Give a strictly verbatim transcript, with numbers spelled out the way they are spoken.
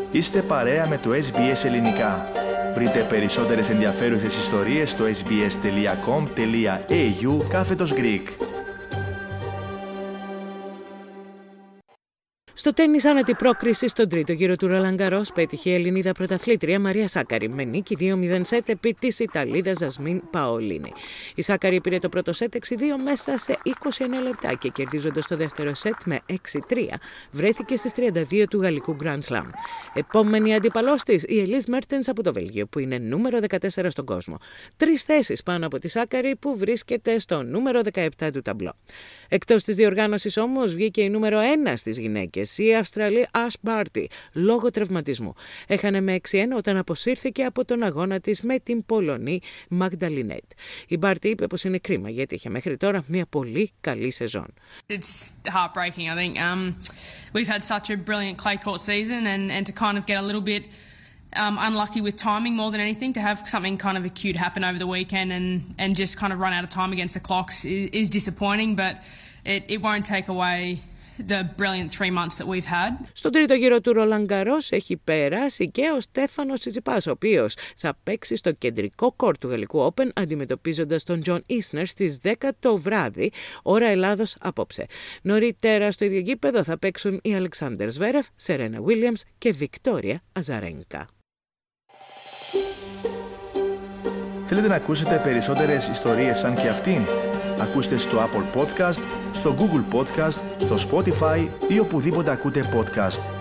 Είστε παρέα με το ες μπι ες Ελληνικά. Βρείτε περισσότερες ενδιαφέρουσες ιστορίες στο sbs.com.au κάθετος Greek. Στο τένις άνετη πρόκριση στον τρίτο γύρο του Ρολάν Γκαρός πέτυχε η Ελληνίδα πρωταθλήτρια Μαρία Σάκαρη με νίκη δύο μηδέν σετ επί της Ιταλίδας Ζασμίν Παολίνη. Η Σάκαρη πήρε το πρώτο σετ έξι δύο μέσα σε είκοσι εννέα λεπτά και κερδίζοντας το δεύτερο σετ με έξι τρία βρέθηκε στις τριάντα δύο του γαλλικού Grand Slam. Επόμενη αντίπαλός της η Ελίζ Μέρτενς από το Βέλγιο που είναι νούμερο δεκατέσσερα στον κόσμο. Τρεις θέσεις πάνω από τη Σάκαρη που βρίσκεται στο νούμερο δεκαεπτά του ταμπλό. Εκτός της διοργάνωσης όμως βγήκε η νούμερο ένα στις γυναίκες. Η Αυστραλή Ash Barty λόγω τραυματισμού. Έχανε με έξι ένα όταν αποσύρθηκε από τον αγώνα της με την Πολωνή Μαγνταλινέτ. Η Barty είπε πως είναι κρίμα γιατί είχε μέχρι τώρα μια πολύ καλή σεζόν. It's heartbreaking, I think. Um, we've had such a brilliant clay court season and, and to kind of get a little bit um, unlucky with timing more than anything, to have something kind of acute happen over the weekend and, and just kind of run out of time against the clocks is, is disappointing, but it, it won't take away the brilliant three months that we've had. Στον τρίτο γύρο του Ρολάν Γκαρός έχει περάσει και ο Στέφανος Τσιτσιπάς, ο οποίος θα παίξει στο κεντρικό κορτ του Γαλλικού Open αντιμετωπίζοντας τον Τζον Ίσνερ στις δέκα το βράδυ, ώρα Ελλάδος απόψε. Νωρίτερα στο ίδιο γήπεδο θα παίξουν οι Αλεξάνδερ Σβέρεφ, Σερένα Βίλιαμς και Βικτόρια Αζαρένκα. Θέλετε να ακούσετε περισσότερες ιστορίες σαν και αυτήν? Ακούστε στο Apple Podcast, στο Google Podcast, στο Spotify ή οπουδήποτε ακούτε podcast.